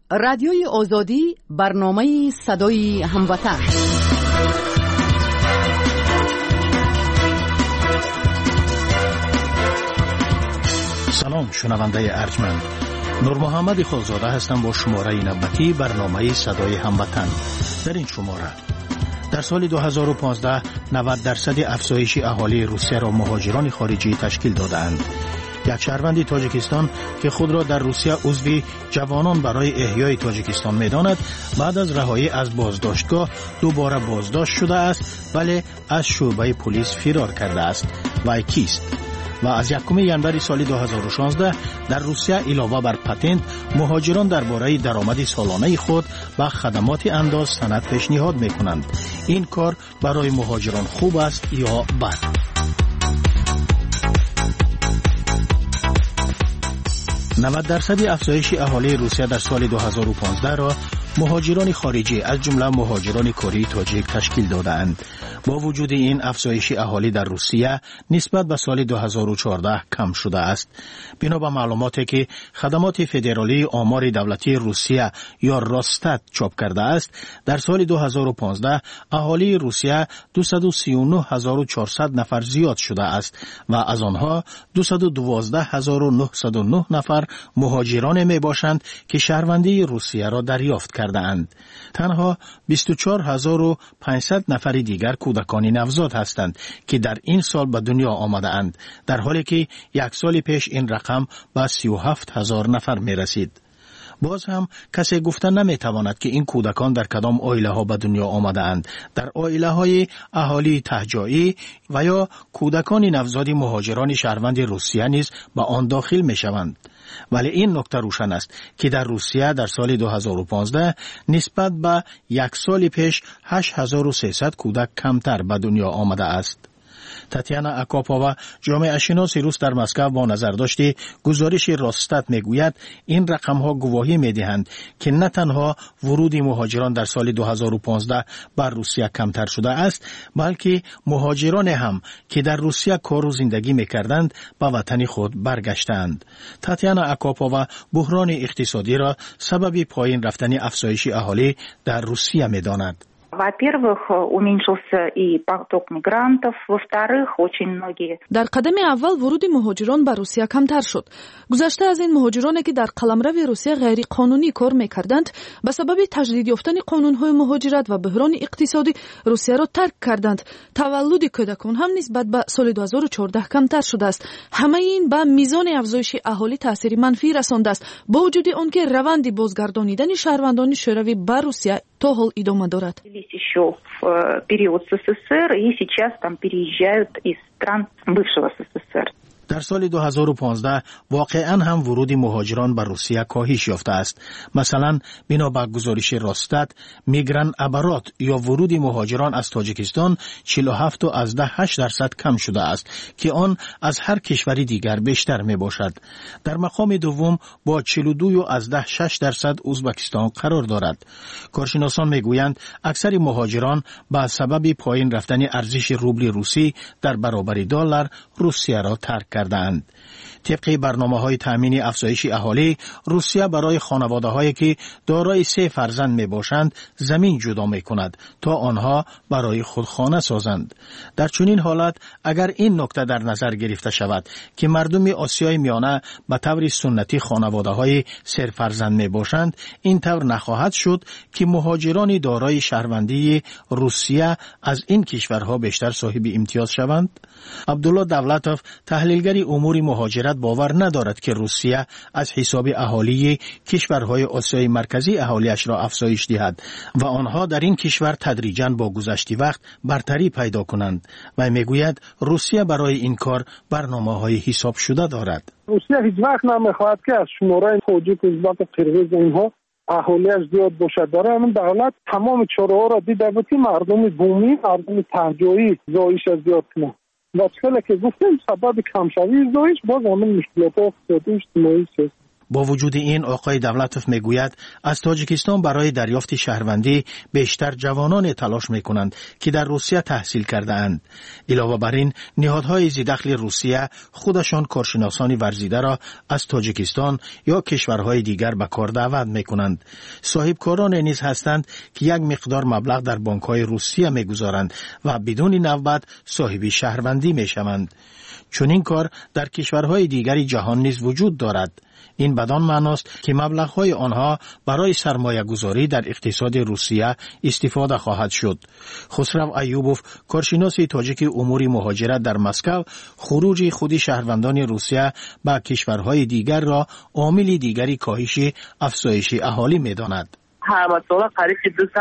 رادیوی آزادی، برنامه صدای هموطن. سلام شنونده ارجمند، نور محمد خالزاده هستم با شماره نوبتی برنامه صدای هموطن. در این شماره در سال 2015 90% افزایش اهالی روسیه را مهاجران خارجی تشکیل دادند. یک شهروند تاجیکستان که خود را در روسیه عضو جوانان برای احیای تاجیکستان می‌داند، بعد از رهایی از بازداشتگاه دوباره بازداشت شده است، ولی از شعبه پلیس فرار کرده است. وی کیست؟ و از 1 ژانویه سال 2016 در روسیه علاوه بر پتنت، مهاجران درباره درآمد سالانه خود و خدمات انداز سند پیشنهاد می‌کنند. این کار برای مهاجران خوب است یا بد؟ 90% افزایش اهالی روسیه در سال 2015 را مهاجران خارجی از جمله مهاجران کره تاجیک تشکیل دادند. با وجود این افزایش اهالی در روسیه نسبت به سال 2014 کم شده است. بنا به معلوماتی که خدمات فدرالی آمار دولتی روسیه یا راستات چاپ کرده است، در سال 2015 اهالی روسیه 239,400 نفر زیاد شده است و از آنها 212,909 نفر مهاجران می باشند که شهروندی روسیه را دریافت کردند. تنها 24,500 نفر دیگر کودکان نوزاد هستند که در این سال به دنیا آمده اند، در حالی که یک سال پیش این رقم به 37,000 نفر می رسید. باز هم کسی گفتن نمی تواند که این کودکان در کدام عائله ها به دنیا آمده اند، در عائله های اهالی تهجایی و یا کودکان نوزاد مهاجران شهروند روسیه نیز به آن داخل می شوند. ولی این نکته روشن است که در روسیه در سال 2015 نسبت به یک سال پیش 8,300 کودک کمتر به دنیا آمده است. تاتیانا اکاپووا، جامعه شناس روس در مسکو، با نظرداشت گزارش راستات میگوید این رقم ها گواهی میدهند که نه تنها ورود مهاجران در سال 2015 بر روسیه کمتر شده است، بلکه مهاجران هم که در روسیه کار و زندگی میکردند به وطن خود برگشتند. تاتیانا اکاپووا بحران اقتصادی را سبب پایین رفتن افزایش اهالی در روسیه میداند. Во-первых, уменьшился и поток мигрантов. Во-вторых, очень многие. در قدم اول ورود مهاجران به روسیه کمتر شد. گذشته از این مهاجرانی که در قلمرو روسیه غیر قانونی کار میکردند، به سبب تجدید یافتن قانون‌های مهاجرت و بحران اقتصادی روسیه را ترک کردند. تولد کودکان هم نسبت به سال 2014 کمتر شده است. همه این به میزان افزایش اهالی تاثیر منفی رسانده است، با وجود آنکه روند بازگردانیدن شهروندان شوروی به روسیه تا حال ادامه دارد. Еще в период СССР и сейчас там переезжают из стран бывшего СССР. در سال 2015 واقعا هم ورود مهاجران به روسیه کاهش یافته است. مثلا بنا به گزارش راستات، میگران ابرات یا ورود مهاجران از تاجیکستان 47.8% کم شده است که آن از هر کشوری دیگر بیشتر می باشد. در مقام دوم با 42.6% ازبکستان قرار دارد. کارشناسان میگویند اکثر مهاجران به سبب پایین رفتن ارزش روبل روسی در برابر دلار روسیه را ترک کردند. طبق برنامه‌های تامین افزایش اهالی، روسیه برای خانواده‌هایی که دارای 3 فرزند میباشند زمین جدا می‌کند تا آنها برای خود خانه سازند. در چنین حالت اگر این نکته در نظر گرفته شود که مردم آسیای میانه به طور سنتی خانواده‌های 3 فرزند میباشند، این طور نخواهد شد که مهاجران دارای شهروندی روسیه از این کشورها بیشتر صاحب امتیاز شوند. عبدالله دولتوف، تحلیلگر امور مهاجرت، باور ندارد که روسیه از حساب اهالی کشورهای آسیای مرکزی اهالیش را افزایش دهد و آنها در این کشور تدریجاً با گذشت وقت برتری پیدا کنند. و میگوید روسیه برای این کار برنامه‌های حساب شده دارد. روسیه هیچ وقت نمیخواهد که از شماره تاجیک، ازبک و قرغیز اینها اهالیش زیاد باشد. برای همین دولت تمام چاره‌ها را دیده بود که مردم بومی، مردم تهجایی زایش زیاد کنند. و چقدر که گفتیم سبب کمشوی زایش باز همین مشکلات اقتصادی اجتماعی است. با وجود این آقای دولتوف میگوید از تاجیکستان برای دریافت شهروندی بیشتر جوانان تلاش میکنند که در روسیه تحصیل کرده اند. علاوه بر این نهادهای ذی‌دخل روسیه خودشان کارشناسان ورزیده را از تاجیکستان یا کشورهای دیگر به کار دعوت میکنند. صاحبکاران نیز هستند که یک مقدار مبلغ در بانک‌های روسیه میگذارند و بدون نوبت صاحب شهروندی میشوند. چون این کار در کشورهای دیگری جهان نیز وجود دارد. این بدان معناست که مبلغ‌های آنها برای سرمایه گذاری در اقتصاد روسیه استفاده خواهد شد. خسرو ایوبوف، کارشناس تاجیک امور مهاجرت در مسکو، خروج خود شهروندان روسیه به کشورهای دیگر را عامل دیگری کاهش افزایش اهالی می‌داند. همه ساله قریب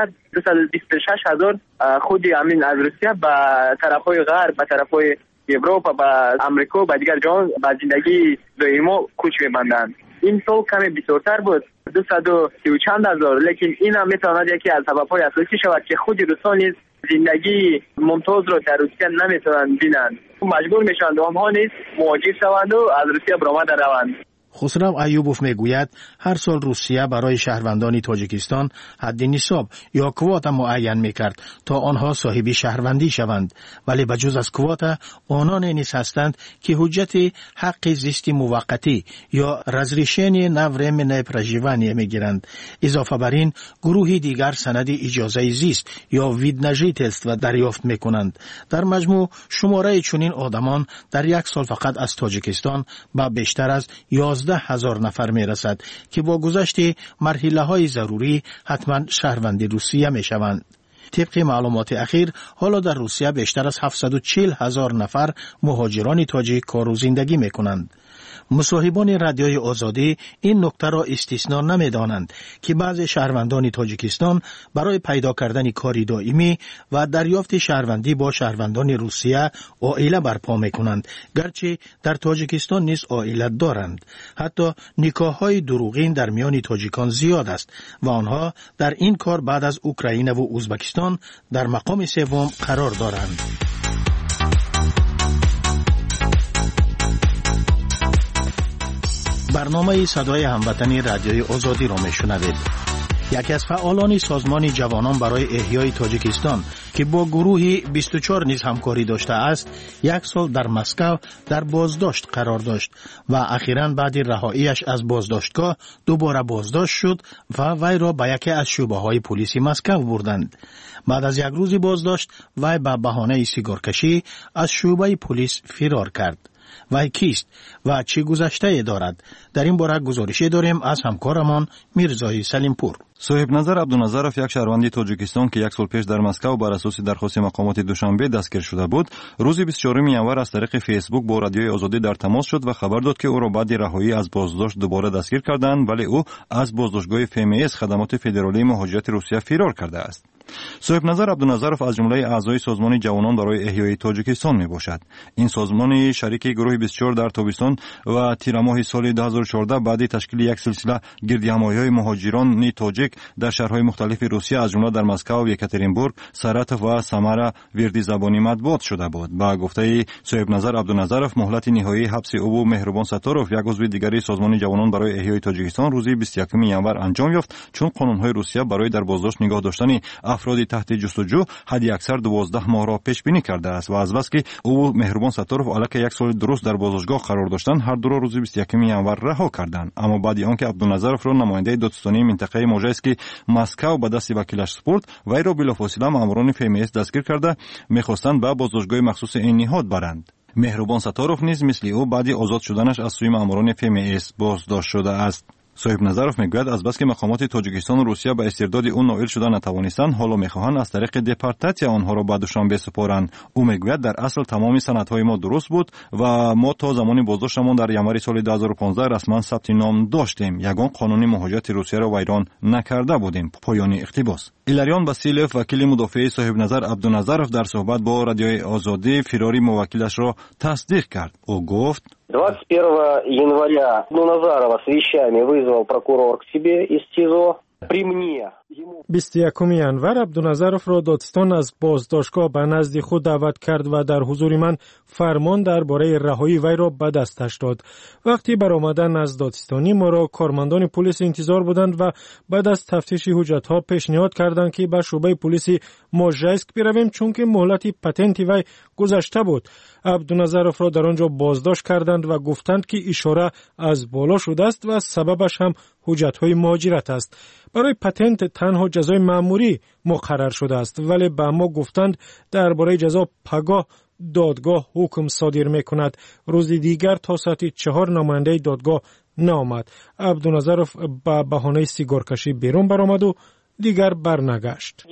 226 هزار خودی امین از روسیه به طرفهای غرب، به طرفهای اروپا، به امریکا، به دیگر جهان به زندگی دائما کوچ می‌بندند. این سال کمی بسیارتر بود، 230 چند هزار، لیکن این هم میتواند یکی از سبب‌های اساسی شود که خود روسان نیز زندگی ممتاز را در روسیه نمیتونند بینند. مجبور میشوند آنها نیز مهاجر شوند و از روسیه برآمده روند. خسرو ایوبوف میگوید هر سال روسیه برای شهروندان تاجیکستان حد نصاب یا کوتا معین میکرد تا آنها صاحب شهروندی شوند، ولی بجز از کوتا آنان نیز هستند که حجت حق زیست موقتی یا رزریشن نورمن پرژیوانی میگیرند. اضافه بر این گروهی دیگر سند اجازه زیست یا ویدنژیتلست و دریافت میکنند. در مجموع شماره چنین آدمان در یک سال فقط از تاجیکستان به بیشتر از 11,000 نفر می رسد که با گذشت مرحله های ضروری حتما شهروند روسیه می شوند. طبق معلومات اخیر حالا در روسیه بیشتر از 740,000 نفر مهاجران تاجیک کار و زندگی می کنند. مصاحبان رادیوی آزادی این نکته را استثنا نمی دانند که بعضی شهروندان تاجیکستان برای پیدا کردن کاری دائمی و دریافت شهروندی با شهروندان روسیه عائله برپا می کنند، گرچه در تاجیکستان نیز عائله دارند. حتی نکاح‌های دروغین در میان تاجیکان زیاد است و آنها در این کار بعد از اوکراین و ازبکستان در مقام سوم قرار دارند. برنامه صدای هموطنی رادیوی آزادی را میشنوید. یکی از فعالان سازمان جوانان برای احیای تاجیکستان که با گروهی 24 نیز همکاری داشته است، یک سال در مسکو در بازداشت قرار داشت و اخیراً بعد رهاییش از بازداشتگاه دوباره بازداشت شد و وی را به یکی از شعبه‌های پلیس مسکو بردند. بعد از یک روز بازداشت وی به بهانه سیگارکشی از شعبه پلیس فرار کرد. وی کیست و چه گذشته دارد؟ در این باره گزارشی داریم از همکارمان میرزای سلیمپور. صاحب نظر عبدالنظرов یک شهروند تاجیکستان که یک سال پیش در مسکو بر اساس درخواست مقامات دوشنبه دستگیر شده بود، روز 24 ینور از طریق فیسبوک با رادیوی آزادی در تماس شد و خبر داد که او را بعد رهایی از بازداشت دوباره دستگیر کردند، ولی او از بازداشتگاه FMS خدمات فدرالی مهاجرت روسیه فرار کرده است. صاحب نظر عبدالنظرов از جمله اعضای سازمان جوانان برای احیای تاجیکستان می باشد. این سازمان شریک گروه 24 در تابستان و تیر ماه سال 2014 بعد تشکیل یک سلسله گردهمایی‌های مهاجران تاجیک در شهرهای مختلف روسیه از جمله در مسکو، یکاترینبورگ، ساراتوف و سامارا وردی زبانی مطبوعات شده بود. با گفته صاحب نظر عبدالنظرов مهلت نهایی حبس او و مهربان ستاروف یک عضو دیگری سازمان جوانان برای احیای تاجیکستان روز 21 ینور انجام یافت، چون قانون‌های روسیه برای در بازداشت نگاه داشتن افراد تحت جستجو حد اکثر 12 ماه را پیش بینی کرده است و از بس که او مهربان ستاروف علاوه یک سال درست در بازداشتگاه قرار داشتند، هر دو را روز 21 ینور رها کردند. اما بعد آنکه عبدالنظرov را نماینده دادستانی منطقه موژایسکی مسکو به دست وکیلش سپرد، وی را بلافاصله ماموران FMS دستگیر کرده می‌خواستند به بازداشتگاه مخصوص این نهاد برند. مهربان ستاروف نیز مثل او بعد آزاد شدنش از سوی ماموران FMS بازداشت شده است. صاحب نظرov میگوید از بس که مقامات تاجیکستان و روسیه به استرداد او نائل شده نتوانستند، حالا میخواهند از طریق دپورتاسیون آنها را به دوشنبه سپارند. او میگوید در اصل تمام سندهای ما درست بود و ما تا زمان بازداشتمان در ینور سال 2015 رسما ثبت نام داشتیم. یگان قانون مهاجرت روسیه را ویران نکرده بودیم. پایان اقتباس. ایلاریون باسیلف وکیل مدافع صاحب نظر عبدالنظرov در صحبت با رادیوی آزادی فراری موکلش را تصدیق کرد. او گفت 21 января Абдуназарова с вещами вызвал прокурор к себе из СИЗО. 21 январ عبدالنظرов را دادستان از بازداشتگاه به نزد خود دعوت کرد و در حضور من فرمان درباره رهایی وی را به دستش داد. وقتی برآمدن از دادستانی ما را کارمندان پلیس انتظار بودند و بعد از تفتیش حجت‌ها پیشنهاد کردند که به شعبه پلیس موژایسک برویم چون که مهلت پتنت وی گذشته بود. عبدالنظرов را در آنجا بازداشت کردند و گفتند که اشاره از بالا شده است و سببش هم حجت‌های مهاجرت است. برای پتنت تنها جزای مأموری مقرر شده است، ولی به ما گفتند درباره جزا پگاه دادگاه حکم صادر می‌کند. روز دیگر تا ساعت 4 نماینده دادگاه نآمد. عبدالنظرов به بهانه سیگار کشی بیرون برآمد و دیگر برنگشت.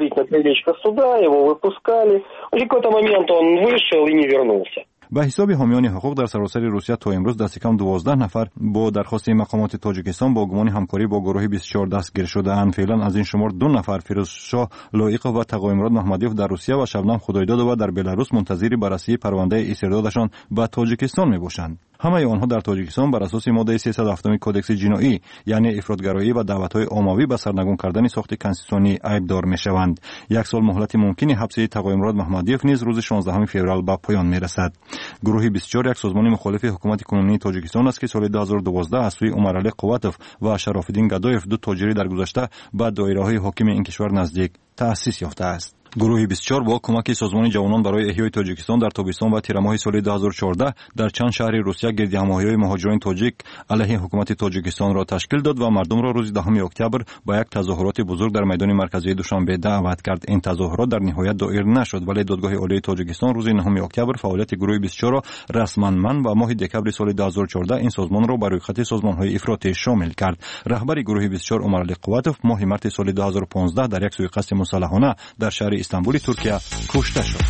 به حساب حامیان حقوق در سراسر روسیه تا امروز دست کم 12 نفر با درخواست مقامات تاجیکستان با گمان همکاری با گروه 24 دستگیر شده اند. فعلا از این شمار 2 نفر فیروزشاه لایقov و تقویمراد محمدیف در روسیه و شبنم خدایدادova در بلاروس منتظر بررسی پرونده استردادشان به تاجیکستان میباشند. همه آنها در تاجیکستان بر اساس ماده 307 کدکس جنایی یعنی افراطگرایی و دعوت‌های عمومی به سرنگون کردن ساخت کنستیتوسیونی عیبدار میشوند. 1 سال مهلت ممکنی حبس تقویمراد محمدیف نیز روز 16 فوریه به پایان میرسد. گروه 24 یک سازمان مخالف حکومت کنونی تاجیکستان است که سال 2012 از سوی عمرعلی قواتوف و شراف‌الدین گدایف دو تاجری در گذشته به دایره‌های حاکم این کشور نزدیک تأسیس یافته است. گروه 24 با کمک سازمان جوانان برای احیای تاجیکستان در تابستان و تیر ماه سال 2014 در چند شهر روسیه گردهمایی‌های مهاجران تاجیک علیه حکومت تاجیکستان را تشکیل داد و مردم را روز 10 اکتبر به یک تظاهرات بزرگ در میدان مرکزی دوشنبه دعوت کرد. این تظاهرات در نهایت دایر نشد ولی دادگاه عالی تاجیکستان روز 9 اکتبر فعالیت گروه 24 را رسما منع و ماه دکمبر سال 2014 این سازمان را بر روی خط سازمان‌های افراطی شامل کرد. رهبر گروه 24 عمرعلی قواتوف ماه مارس سال 2015 در یک سوءقصد مسلحانه در شهر استانبول ترکیه کشته شد.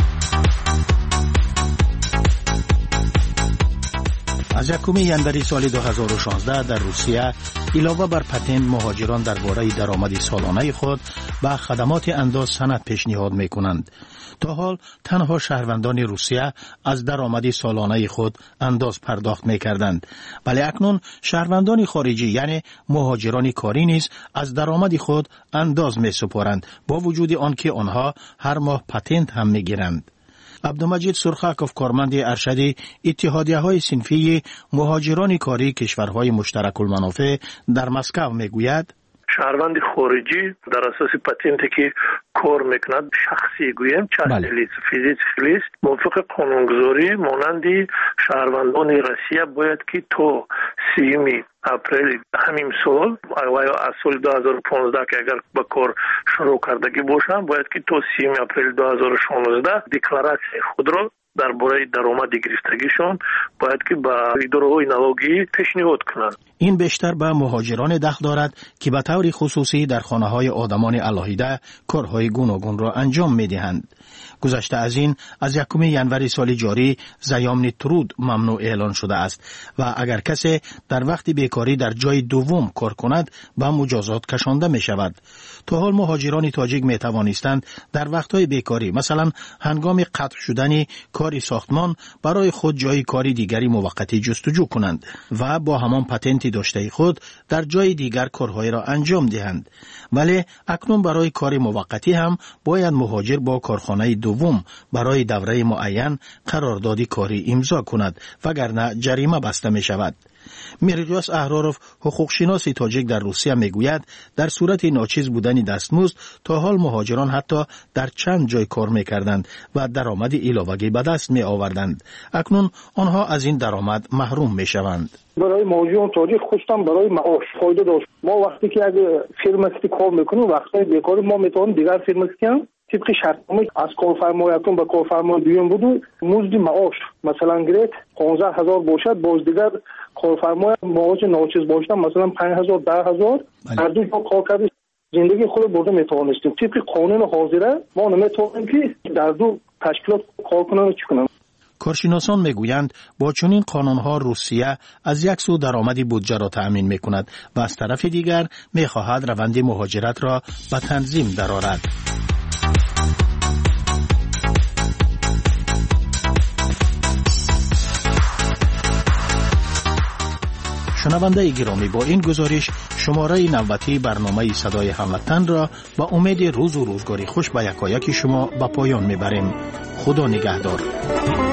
از 1 ژانویه سال 2016 در روسیه علاوه بر پتنت مهاجران درباره درآمد سالانه خود به خدمات انداز سند پیشنهاد می‌کنند. تا حال تنها شهروندان روسیه از درآمد سالانه خود انداز پرداخت می‌کردند، ولی اکنون شهروندان خارجی یعنی مهاجران کاری نیز از درآمد خود انداز می‌سپارند با وجود آنکه آنها هر ماه پتنت هم می‌گیرند. عبدالمجید سرخاکوف کارمند ارشد اتحادیه‌های صنفی مهاجران کاری کشورهای مشترک المنافع در مسکو میگوید شهروند خارجی در اساس پتنتی که کار میکند شخصی گویم چند فیزیک موافق قانونگذاری مانندی شهروندان روسیه باید که تا 30 اپریل همین سال و از سال 2015 که اگر به کار شروع کردگی باشند باید که تا 30 اپریل 2016 دکلاراسیون خود را درباره درآمد گرفتگیشان باید که به اداره‌های نالاگی پیشنهاد کنند. این بیشتر به مهاجران دخل دارد که به طور خصوصی در خانه‌های آدمان علاهیده کارهای گوناگون را انجام می‌دهند. گذشته از این از 1 ژانویه سال جاری زیامن ترود ممنوع اعلان شده است و اگر کسی در وقت بیکاری در جای دوم کار کند به مجازات کشانده می شود. تا حال مهاجران تاجیک می توانستند در وقتهای بیکاری مثلا هنگام قطع شدن کاری ساختمان برای خود جای کاری دیگری موقتی جستجو کنند و با همان پتنتی داشته خود در جای دیگر کارهای را انجام دهند. ولی اکنون برای کار موقتی هم باید مهاجر با کارخانه دوم برای دوره معین قرارداد کاری امضا کند وگرنه جریمه بسته می شود. میرجاس احراروف حقوقشناس تاجیک در روسیه میگوید در صورت ناچیز بودن دستمزد تا حال مهاجران حتی در چند جای کار میکردند و درآمد علاوه‌ای به دست می آوردند. اکنون آنها از این درآمد محروم میشوند. برای مهاجران تاجیک خصوصا برای معاش فایده داشت. ما وقتی که اگه فرمایی کار میکنیم وقتی بیکاری ما میتونیم دیگر فرمایی که طبق شرطنامه از کارفرمایتون به کارفرمای دوم بود مزد معاش مثلا گرفت 15000 باشد باز دیگر کارفرمای معاش ناچیز باشد مثلا 5000 10000 هر دو کار کرد زندگی خود برده میتونستیم. طبق قانون حاضره ما نمیتونیم که در دو تشکیلات کار کنیم چی کنیم. کارشناسان میگویند با چنین قانونها روسیه از یک سو درآمد بودجه را تأمین میکند و از طرف دیگر میخواهد روند مهاجرت را به تنظیم درآورد. شنونده گرامی، با این گزارش شماره نوبتی برنامه صدای هموطن را با امید روز و روزگاری خوش به یکایک شما به پایان میبریم. خدا نگهدار.